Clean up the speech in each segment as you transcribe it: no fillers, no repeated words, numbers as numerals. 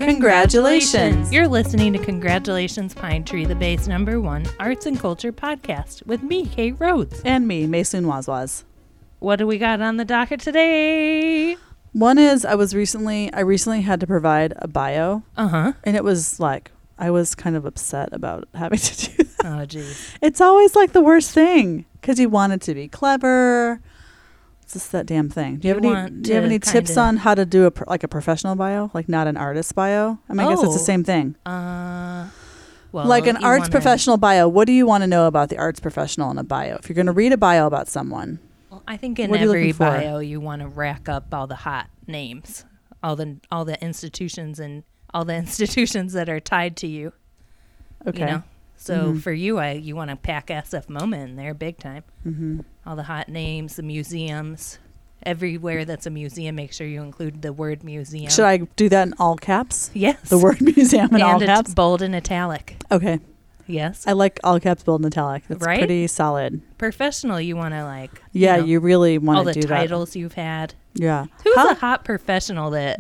Congratulations. You're listening to Congratulations Pine Tree, the base #1 arts and culture podcast with me, Kate Rhodes. And me, Mason Wazwaz. What do we got on the docket today? One is I recently had to provide a bio. Uh-huh. And it was like, I was kind of upset about having to do that. Oh, geez. It's always like the worst thing because you want it to be clever. It's just that damn thing. Do you have any tips on how to do a professional bio, like not an artist bio? I mean, I guess it's the same thing. Well, like an arts professional bio. What do you want to know about the arts professional in a bio? If you're going to read a bio about someone, well, I think in every bio you want to rack up all the hot names, all the institutions and all the institutions that are tied to you. Okay. You know? So for you, you want to pack SF MoMA in there big time. Mm-hmm. All the hot names, the museums. Everywhere that's a museum, make sure you include the word museum. Should I do that in all caps? Yes. The word museum in all caps? And bold and italic. Okay. Yes. I like all caps, bold and italic. That's right? Pretty solid. Professional, you want to you really want to do that. All the titles you've had. Yeah. Who's a hot professional that...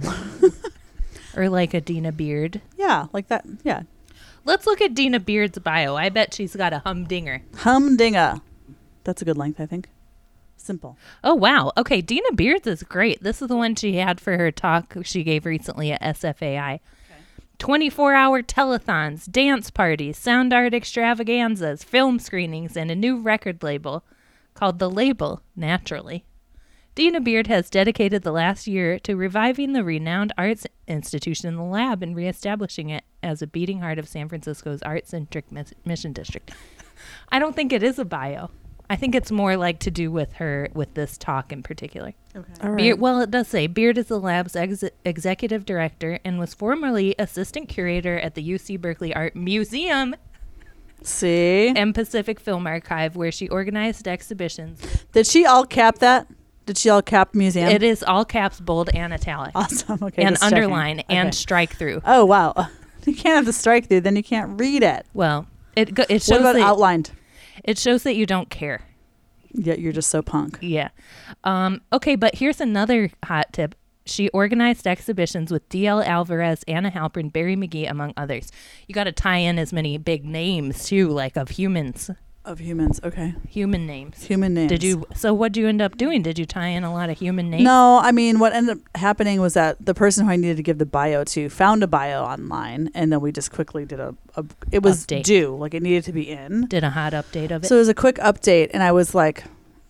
or like a Dina Beard. Yeah, like that. Yeah. Let's look at Dina Beard's bio. I bet she's got a humdinger. Humdinger. That's a good length, I think. Simple. Oh, wow. Okay, Dina Beard's is great. This is the one she had for her talk she gave recently at SFAI. Okay. 24-hour telethons, dance parties, sound art extravaganzas, film screenings, and a new record label called The Label, naturally. Dina Beard has dedicated the last year to reviving the renowned arts institution, The Lab, and reestablishing it as a beating heart of San Francisco's art-centric mission district. I don't think it is a bio. I think it's more like to do with this talk in particular. Okay. All right. Beard, well, it does say Beard is the Lab's executive director and was formerly assistant curator at the UC Berkeley Art Museum. See? And Pacific Film Archive, where she organized exhibitions. Did she all cap that? Did she all cap museum? It is all caps, bold, and italic. Awesome. Okay. And underline and strike through. Oh, wow. You can't have the strike through, then you can't read it. Well, it shows what about outlined? It shows that you don't care. Yeah, you're just so punk. Yeah. Okay, but here's another hot tip. She organized exhibitions with D.L. Alvarez, Anna Halpern, Barry McGee, among others. You got to tie in as many big names, too, like of humans. Of humans, okay. Human names. Human names. So what'd you end up doing? Did you tie in a lot of human names? No, I mean, what ended up happening was that the person who I needed to give the bio to found a bio online, and then we just quickly did it was update. Due, like it needed to be in. Did a hot update of it? So it was a quick update, and I was like,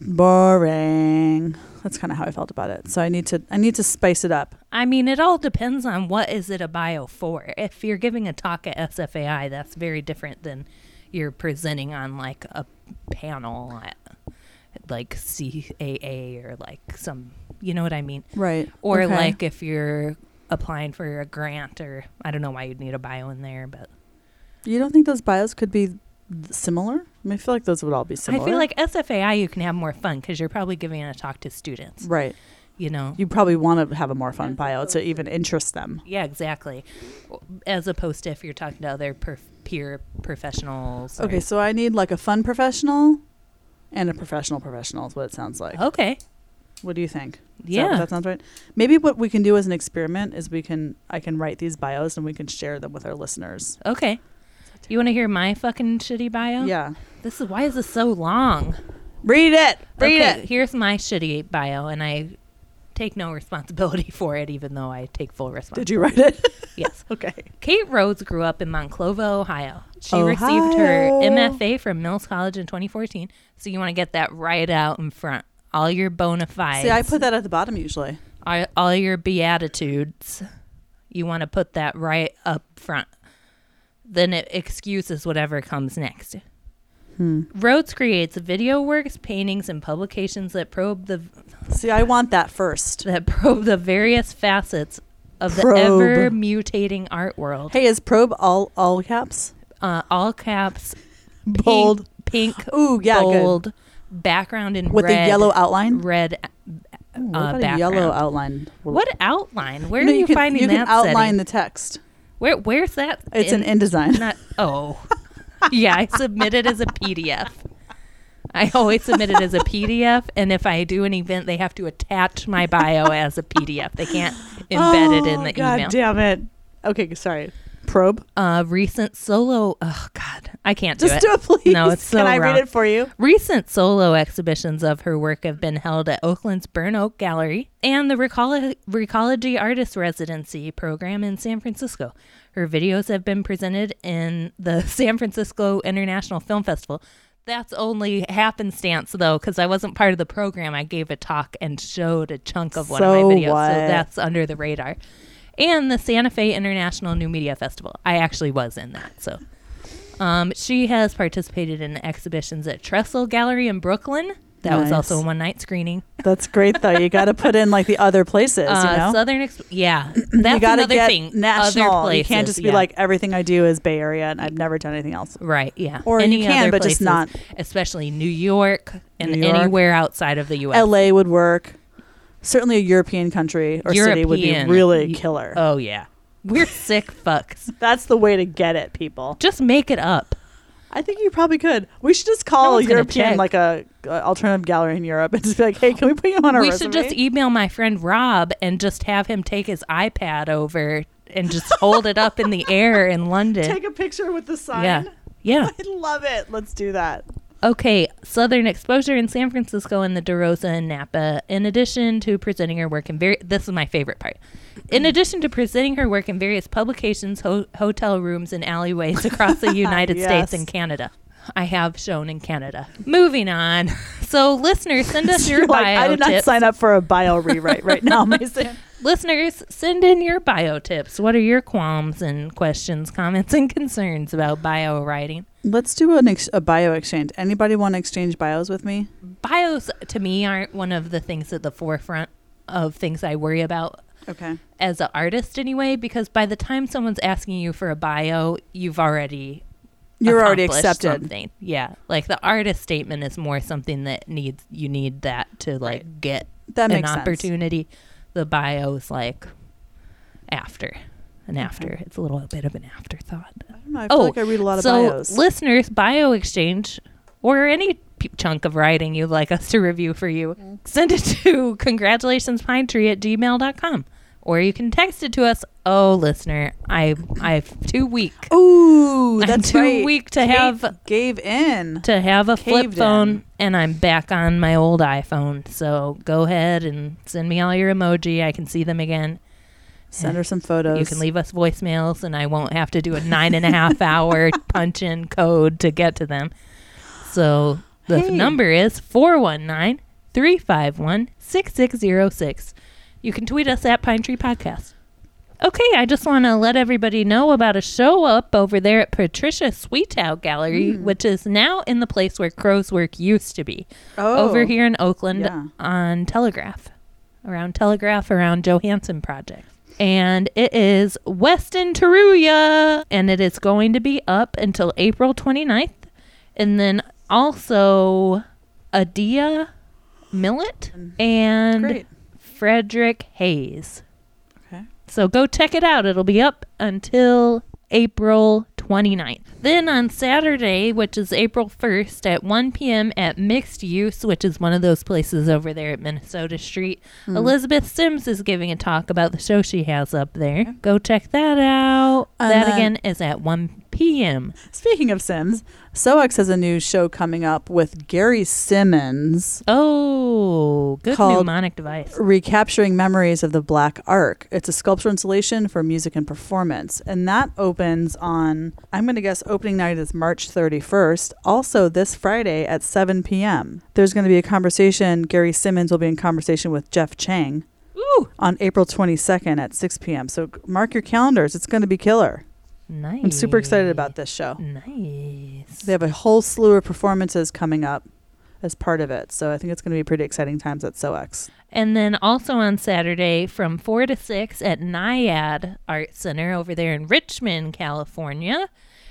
boring. That's kind of how I felt about it. So I need to spice it up. I mean, it all depends on what is it a bio for. If you're giving a talk at SFAI, that's very different than you're presenting on like a panel at like CAA or like some, you know what I mean? Right. Or okay. like if you're applying for a grant, or I don't know why you'd need a bio in there, but. You don't think those bios could be similar? I mean, I feel like those would all be similar. I feel like SFAI you can have more fun because you're probably giving a talk to students. Right. You know. You probably want to have a more fun bio to even interest them. Yeah, exactly. As opposed to if you're talking to other peer professionals. Okay, so I need like a fun professional and a professional is what it sounds like. Okay. What do you think? That sounds right. Maybe what we can do as an experiment is I can write these bios and we can share them with our listeners. Okay. You want to hear my fucking shitty bio? Yeah. Why is this so long? Read it. Read it. Here's my shitty bio, and I take no responsibility for it, even though I take full responsibility. Did you write it? Yes. Okay. Kate Rhodes grew up in Monclova, Ohio. She received her MFA from Mills College in 2014. So you want to get that right out in front. All your bona fides. See, I put that at the bottom usually. All your beatitudes. You want to put that right up front. Then it excuses whatever comes next. Rhodes creates video works, paintings, and publications that probe the... See, I want that first. That probe the various facets of the ever-mutating art world. Hey, is probe all caps? All caps. Bold. Pink. Ooh, yeah, bold. Good. Background in with red. With the yellow outline? Red what about background. A yellow outline? What outline? Where are you finding that? You can outline the text. Where's that? It's in InDesign. Yeah, I submit it as a PDF. I always submit it as a PDF, and if I do an event, they have to attach my bio as a PDF. They can't embed it in the email. God damn it. Okay, sorry. Probe. Recent solo. Oh God, I can't do it. Just do it, please. No, it's so Can I wrong. read it for you? Recent solo exhibitions of her work have been held at Oakland's Burn Oak Gallery and the Recology Artist Residency program in San Francisco. Her videos have been presented in the San Francisco International Film Festival. That's only happenstance, though, because I wasn't part of the program. I gave a talk and showed a chunk of one of my videos, so that's under the radar. And the Santa Fe International New Media Festival. I actually was in that. So she has participated in exhibitions at Trestle Gallery in Brooklyn. That was also a one-night screening. That's great, though. You got to put in like the other places, you know? That's you another thing. National. Other places, you can't just be like, everything I do is Bay Area and I've never done anything else. Right, yeah. Or any you can, other but places, just not. Especially New York and anywhere outside of the U.S. LA would work. Certainly a European country or city would be really killer. Oh, yeah. We're sick fucks. That's the way to get it, people. Just make it up. I think you probably could. We should just call a European, like a alternative gallery in Europe and just be like, hey, can we put you on our resume? We should just email my friend Rob and just have him take his iPad over and just hold it up in the air in London. Take a picture with the sign? Yeah. I love it. Let's do that. Okay, Southern Exposure in San Francisco and the DeRosa in Napa. In addition to presenting her work in this is my favorite part. In addition to presenting her work in various publications, hotel rooms, and alleyways across the United States and Canada. I have shown in Canada. Moving on. So, listeners, send us your bio tips. I did not sign up for a bio rewrite right now, Mason. Listeners, send in your bio tips. What are your qualms and questions, comments, and concerns about bio writing? Let's do a bio exchange. Anybody want to exchange bios with me? Bios, to me, aren't one of the things at the forefront of things I worry about. Okay. As an artist, anyway, because by the time someone's asking you for a bio, you're already accepted. Something. Yeah, like the artist statement is more something that you need that to like get that an opportunity. Sense. The bio's like after. It's a little bit of an afterthought. I don't know. I feel like I read a lot of bios. So listeners, bio exchange or any chunk of writing you'd like us to review for you, send it to congratulationspinetree@gmail.com. Or you can text it to us. Oh, listener, I'm too weak. Ooh, that's I'm too weak to have a flip phone, and I'm back on my old iPhone. So go ahead and send me all your emoji. I can see them again. Send her some photos. You can leave us voicemails, and I won't have to do a 9.5 hour punch-in code to get to them. So the number is 419-351-6606. You can tweet us at Pine Tree Podcast. Okay, I just want to let everybody know about a show up over there at Patricia Sweetow Gallery, which is now in the place where Crow's Work used to be. Over here in Oakland on Telegraph. Around Johansson Project. And it is Weston Taruya. And it is going to be up until April 29th. And then also Adia Millett and Great. Frederick Hayes. Okay. So go check it out. It'll be up until April 29th. Then on Saturday, which is April 1st at 1 p.m. at Mixed Use, which is one of those places over there at Minnesota Street, Elizabeth Sims is giving a talk about the show she has up there. Okay. Go check that out. That again is at 1 p.m. Speaking of Sims, SOX has a new show coming up with Gary Simmons. Oh, good mnemonic device. Recapturing Memories of the Black Ark. It's a sculptural installation for music and performance. And that opens on, I'm going to guess opening night is March 31st. Also this Friday at 7 p.m. There's going to be a conversation. Gary Simmons will be in conversation with Jeff Chang. Ooh. On April 22nd at 6 p.m. So mark your calendars. It's going to be killer. Nice. I'm super excited about this show. Nice. They have a whole slew of performances coming up as part of it. So I think it's going to be pretty exciting times at SOX. And then also on Saturday from 4 to 6 at Naiad Art Center over there in Richmond, California.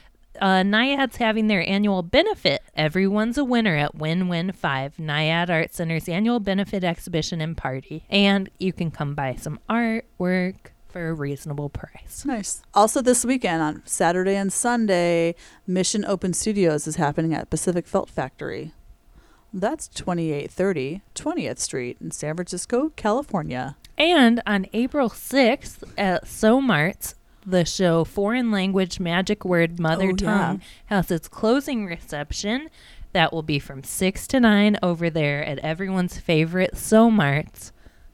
Naiad's having their annual benefit. Everyone's a winner at Win-Win 5, Naiad Art Center's annual benefit exhibition and party. And you can come buy some artwork for a reasonable price. Nice. Also this weekend on Saturday and Sunday, Mission Open Studios is happening at Pacific Felt Factory. That's 2830 20th Street in San Francisco, California. And on April 6th at SoMarts, the show Foreign Language Magic Word Mother Tongue has its closing reception. That will be from 6 to 9 over there at everyone's favorite SoMarts.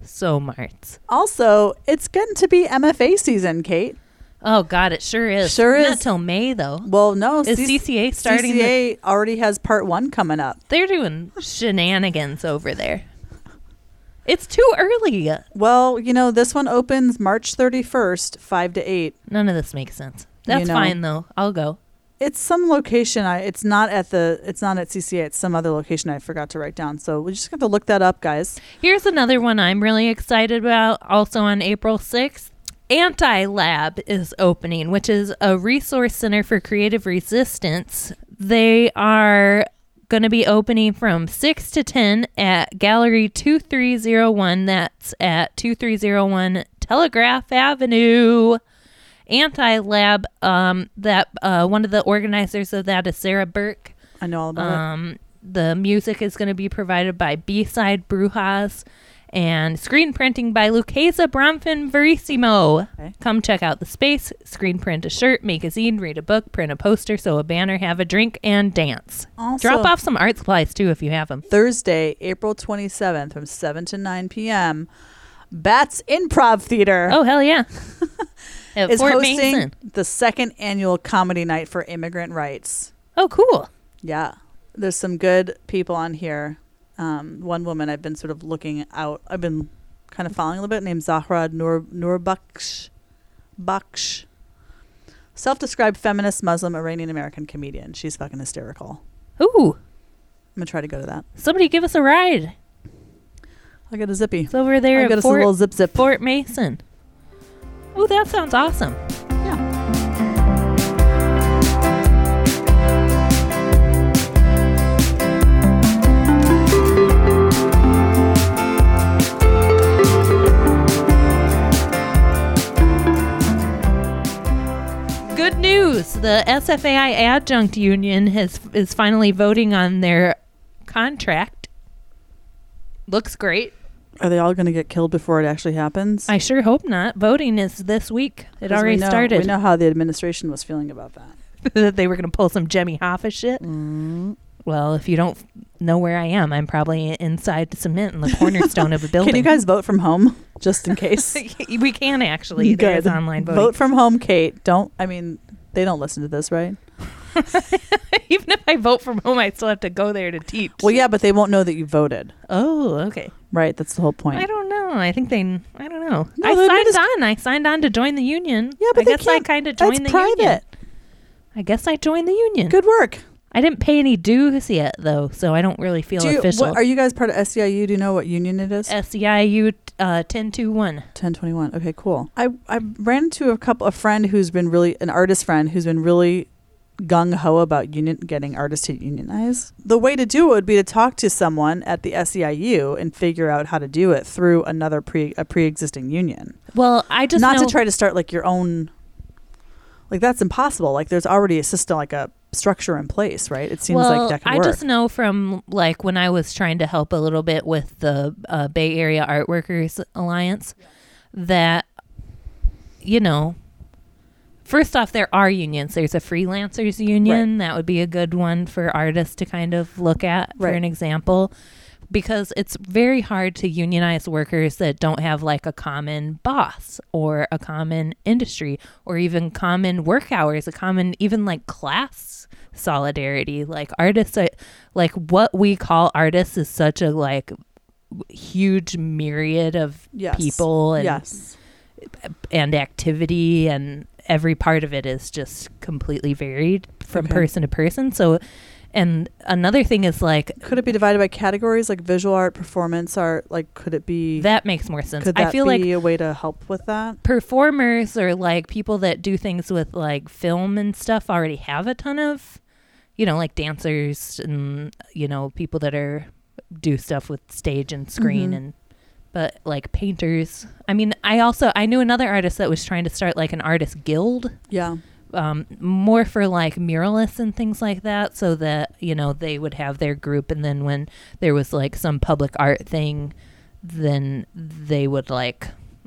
Also, it's getting to be MFA season, Kate. Oh, God, it sure is. Not till May, though. Well, no. Is CCA starting? CCA already has part 1 coming up. They're doing shenanigans over there. It's too early. Well, this one opens March 31st, 5 to 8. None of this makes sense. That's fine, though. I'll go. It's some location. It's not at CCA. It's some other location I forgot to write down. So we just have to look that up, guys. Here's another one I'm really excited about. Also on April 6th. Anti-Lab is opening, which is a resource center for creative resistance. They are going to be opening from 6 to 10 at Gallery 2301. That's at 2301 Telegraph Avenue. Anti-Lab, that one of the organizers of that is Sarah Burke. I know all about it. The music is going to be provided by B-Side Brujas. And screen printing by Lucchesa Bronfman Verissimo. Okay. Come check out the space, screen print a shirt, make a zine, read a book, print a poster, sew a banner, have a drink, and dance. Also, drop off some art supplies, too, if you have them. Thursday, April 27th from 7 to 9 p.m., Bats Improv Theater. Oh, hell yeah. is Fort hosting Mason. The second annual comedy night for immigrant rights. Oh, cool. Yeah. There's some good people on here. One woman I've been sort of looking out. I've been kind of following a little bit, named Zahra Nurbaksh. Self-described feminist Muslim Iranian American comedian. She's fucking hysterical. Ooh. I'm going to try to go to that. Somebody give us a ride. I'll get a zippy. It's over there I'll get us a little zip. Fort Mason. Oh, that sounds awesome. Yeah. Good news. The SFAI Adjunct Union is finally voting on their contract. Looks great. Are they all going to get killed before it actually happens? I sure hope not. Voting is this week. It already started. We know how the administration was feeling about that. That they were going to pull some Jemmy Hoffa shit. Well, if you don't know where I am, I'm probably inside the cement in the cornerstone of a building. Can you guys vote from home, just in case? We can, actually. There's online voting. Vote from home, Kate. They don't listen to this, right? Even if I vote from home, I still have to go there to teach. Well, yeah, but they won't know that you voted. Oh, okay. Right, that's the whole point. I don't know. I think I don't know. No, I signed on to join the union. Yeah, but I guess I kind of joined the union. Private. I guess I joined the union. Good work. I didn't pay any dues yet, thoh, so I don't really feel official. Are you guys part of SEIU? Do you know what union it is? SEIU 1021. 1021. Okay, cool. I ran into a friend who's been really, an artist friend who's been really gung-ho about getting artists to unionize. The way to do it would be to talk to someone at the SEIU and figure out how to do it through a pre-existing union. Well, I just Not to try to start like your own, like that's impossible. Like there's already a system, like a structure in place, right? It seems like that could work. I just know from like when I was trying to help a little bit with the Bay Area Art Workers Alliance that, first off, there are unions. There's a freelancers union. Right. That would be a good one for artists to kind of look at for an example, because it's very hard to unionize workers that don't have like a common boss or a common industry or even common work hours, a common even like class solidarity. Like artists are, like what we call artists is such a like huge myriad of people and activity, and every part of it is just completely varied from person to person. So, and another thing is like, could it be divided by categories like visual art, performance art? Like, could it be? That makes more sense. Could that be a way to help with that? Performers or like people that do things with like film and stuff already have a ton of, like dancers and people that do stuff with stage and screen but like painters. I mean, I knew another artist that was trying to start like an artist guild. Yeah. More for like muralists and things like that, so that they would have their group, and then when there was like some public art thing, then they would like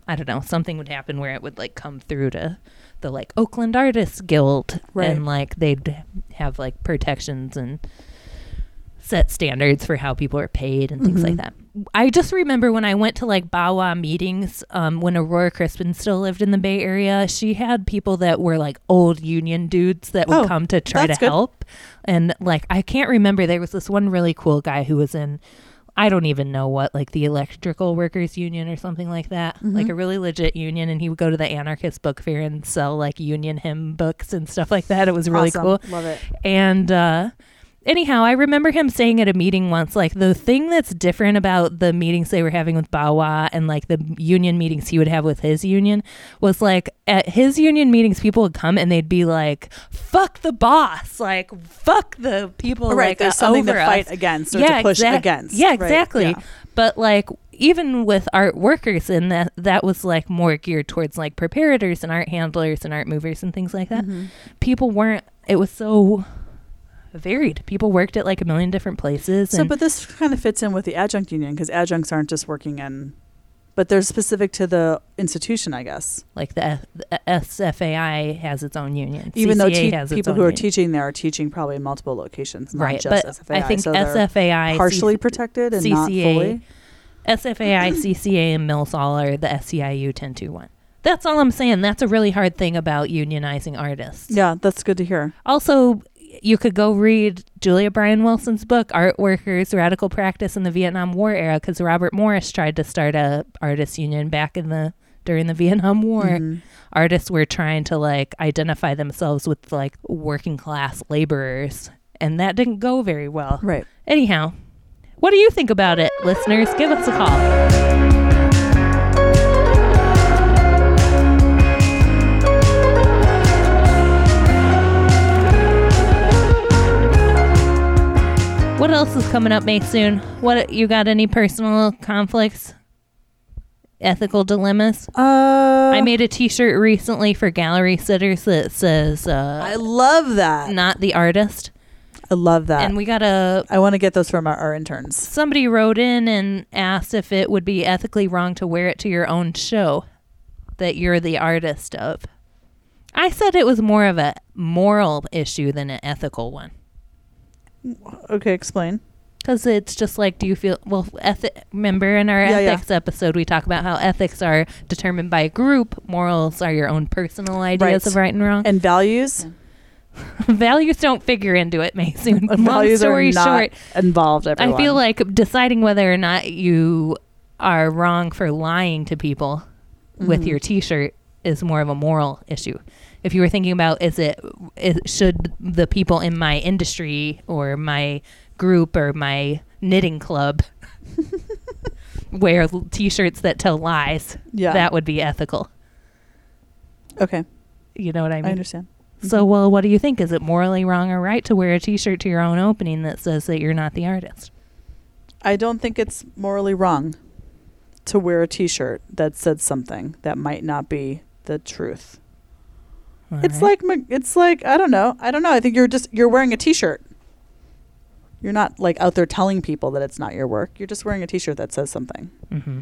I don't know, something would happen where it would like come through to the like Oakland Artists Guild, and like they'd have like protections and set standards for how people are paid and things like that. I just remember when I went to like BAWA meetings, when Aurora Crispin still lived in the Bay Area, she had people that were like old union dudes that would come to try to help. And like, I can't remember, there was this one really cool guy who was in, I don't even know what, like the Electrical Workers Union or something like that, like a really legit union. And he would go to the Anarchist Book Fair and sell like union hymn books and stuff like that. It was really cool. Love it. And, anyhow, I remember him saying at a meeting once, like the thing that's different about the meetings they were having with BAWA and like the union meetings he would have with his union was like at his union meetings, people would come and they'd be like, fuck the boss, like fuck the people. Right, like, there's something to fight against or to push against. Yeah, exactly. Right? Yeah. But like even with art workers, and that was like more geared towards like preparators and art handlers and art movers and things like that. People weren't, it was so varied. People worked at like a million different places. So, but this kind of fits in with the adjunct union because adjuncts aren't just working in, but they're specific to the institution, I guess. Like the SFAI has its own union. Even though people who are teaching there are teaching probably in multiple locations, not just but SFAI. I think so SFAI partially protected and CCA, not fully. SFAI, CCA, and Mills all are the SEIU 1021. That's all I'm saying. That's a really hard thing about unionizing artists. Yeah, that's good to hear. Also, you could go read Julia Bryan Wilson's book, Art Workers, Radical Practice in the Vietnam War Era, because Robert Morris tried to start a artists union back during the Vietnam War. Artists were trying to like identify themselves with like working class laborers, and that didn't go very well. Right. Anyhow, what do you think about it, listeners? Give us a call. What else is coming up, Maysoon? What, you got any personal conflicts? Ethical dilemmas? I made a t-shirt recently for gallery sitters that says I love that. Not the artist. I love that. And we got I want to get those from our interns. Somebody wrote in and asked if it would be ethically wrong to wear it to your own show that you're the artist of. I said it was more of a moral issue than an ethical one. Okay, explain. Because it's just like, do you feel, well, remember in our ethics episode, we talk about how ethics are determined by a group. Morals are your own personal ideas of right and wrong. And values? Values don't figure into it, Mason. Values are not involved, everyone. I feel like deciding whether or not you are wrong for lying to people with your t-shirt is more of a moral issue. If you were thinking about, should the people in my industry or my group or my knitting club wear t-shirts that tell lies, that would be ethical. Okay. You know what I mean? I understand. So, well, what do you think? Is it morally wrong or right to wear a t-shirt to your own opening that says that you're not the artist? I don't think it's morally wrong to wear a t-shirt that said something that might not be the truth. All it's like I don't know. I think you're wearing a t-shirt. You're not like out there telling people that it's not your work. You're just wearing a t-shirt that says something. Mm-hmm.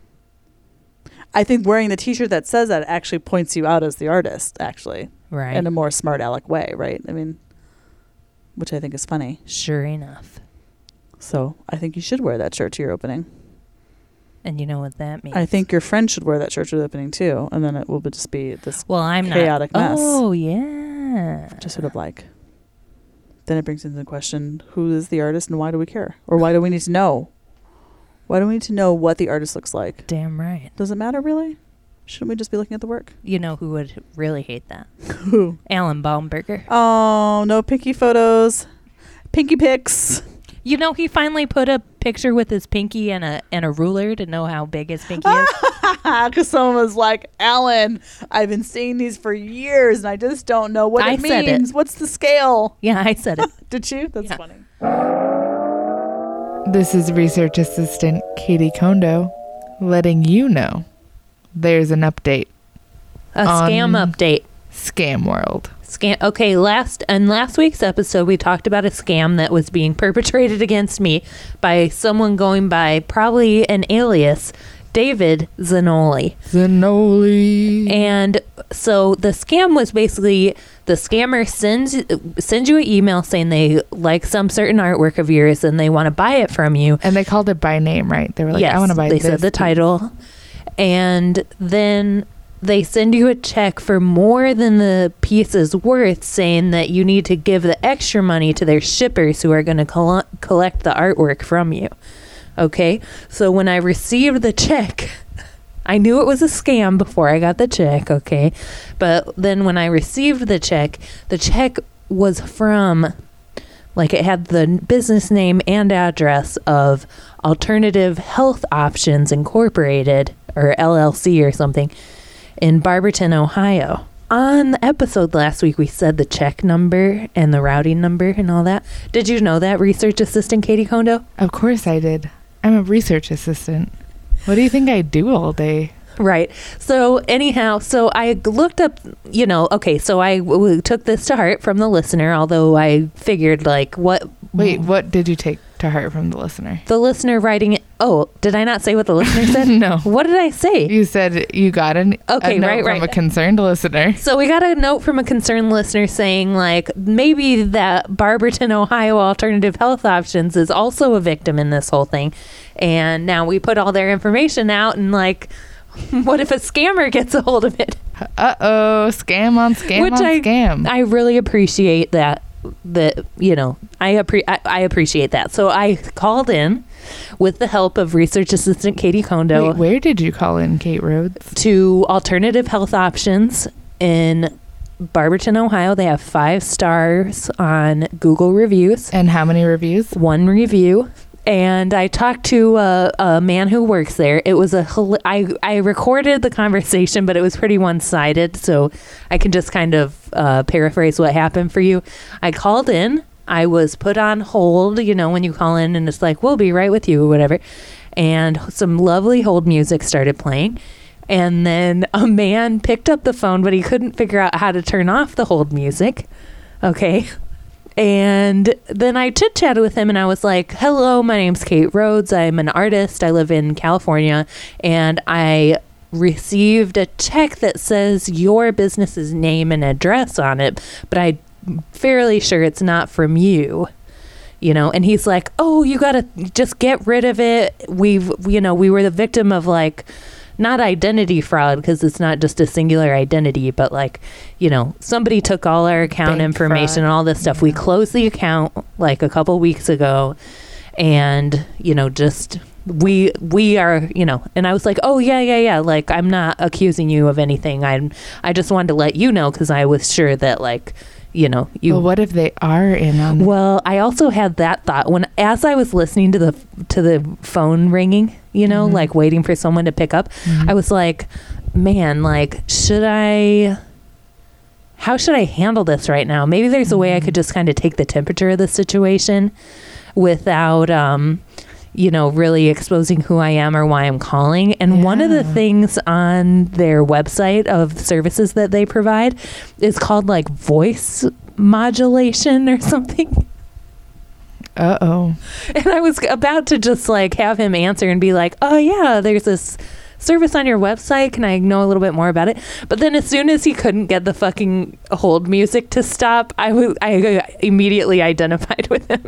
I think wearing the t-shirt that says that actually points you out as the artist, actually. Right. In a more smart aleck way, right? I mean, which I think is funny. Sure enough. So I think you should wear that shirt to your opening. And you know what that means. I think your friend should wear that shirt to the opening too, and then it will just be this chaotic mess. Oh, yeah. Just sort of like, then it brings into the question, who is the artist and why do we care? Or why do we need to know? Why do we need to know what the artist looks like? Damn right. Does it matter really? Shouldn't we just be looking at the work? You know who would really hate that? Who? Alan Baumberger. Oh, no pinky photos. Pinky pics. You know, he finally put a picture with his pinky and a ruler to know how big his pinky is. Because someone was like, Alan, I've been seeing these for years and I just don't know what it means. What's the scale? Yeah, I said it. Did you? That's funny. This is research assistant Katie Kondo letting you know there's an update. A scam update. Scam World. Okay, last week's episode, we talked about a scam that was being perpetrated against me by someone going by probably an alias David Zanoli. And so the scam was basically the scammer sends you an email saying they like some certain artwork of yours and they want to buy it from you. And they called it by name, right? They were like, yes, I want to buy this. They said the title. And then they send you a check for more than the piece is worth, saying that you need to give the extra money to their shippers who are going to collect the artwork from you. Okay, so when I received the check, I knew it was a scam before I got the check, okay? But then when I received the check was from, like, it had the business name and address of Alternative Health Options Incorporated, or LLC or something, in Barberton, Ohio. On the episode last week, we said the check number and the routing number and all that. Did you know that, research assistant Katie Kondo? Of course I did. I'm a research assistant. What do you think I do all day? Right. So anyhow, so I looked up, okay, so I took this to heart from the listener, although I figured like what... Wait, what did you take to heart from the listener? The listener writing it. Oh, did I not say what the listener said? No. What did I say? You said you got a note from a concerned listener. So we got a note from a concerned listener saying like maybe that Barberton, Ohio Alternative Health Options is also a victim in this whole thing. And now we put all their information out and like, what if a scammer gets a hold of it? Uh-oh, scam on scam. I really appreciate that I appreciate that. So I called in with the help of research assistant Katie Kondo. Wait, where did you call in, Kate Rhodes? To Alternative Health Options in Barberton, Ohio. They have 5 stars on Google reviews. And how many reviews? 1 review. And I talked to a man who works there. It was I recorded the conversation, but it was pretty one-sided, so I can just kind of paraphrase what happened for you. I called in. I was put on hold, when you call in and it's like, we'll be right with you or whatever. And some lovely hold music started playing. And then a man picked up the phone, but he couldn't figure out how to turn off the hold music. Okay. And then I chit-chatted with him and I was like, hello, my name's Kate Rhodes. I'm an artist. I live in California. And I received a check that says your business's name and address on it, but I'm fairly sure it's not from you. And he's like, oh, you got to just get rid of it. We were the victim of like, not identity fraud because it's not just a singular identity, but like, somebody took all our account Bank information fraud. And all this stuff. Yeah. We closed the account like a couple weeks ago and, just we are, and I was like, oh yeah. Like, I'm not accusing you of anything. I just wanted to let you know because I was sure that like, you. Well, what if they are in on it? Well, I also had that thought as I was listening to the phone ringing, Mm-hmm. like waiting for someone to pick up. Mm-hmm. I was like, man, like, how should I handle this right now? Maybe there's a way I could just kind of take the temperature of the situation without, really exposing who I am or why I'm calling. And one of the things on their website of services that they provide is called like voice modulation or something. Uh-oh. And I was about to just like have him answer and be like, oh yeah, there's this service on your website. Can I know a little bit more about it? But then as soon as he couldn't get the fucking hold music to stop, I immediately identified with him.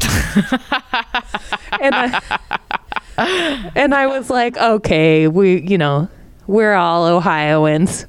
And I was like, okay, we're all Ohioans.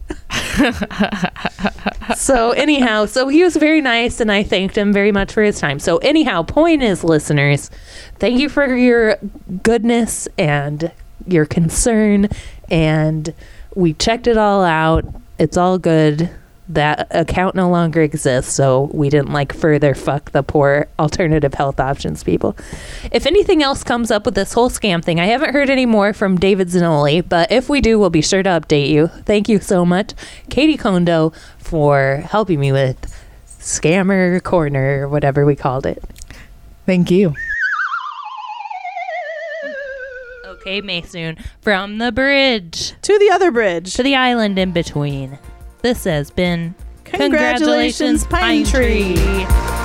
So anyhow, he was very nice and I thanked him very much for his time. So anyhow, point is, listeners, thank you for your goodness and your concern, and we checked it all out. It's all good. That account no longer exists, so we didn't like further fuck the poor Alternative Health Options people. If anything else comes up with this whole scam thing, I haven't heard any more from David Zanoli, but if we do, we'll be sure to update you. Thank you so much, Katie Kondo, for helping me with Scammer Corner, or whatever we called it. Thank you. Okay, Maysoon, from the bridge to the other bridge to the island in between. This has been Congratulations, Pine Tree.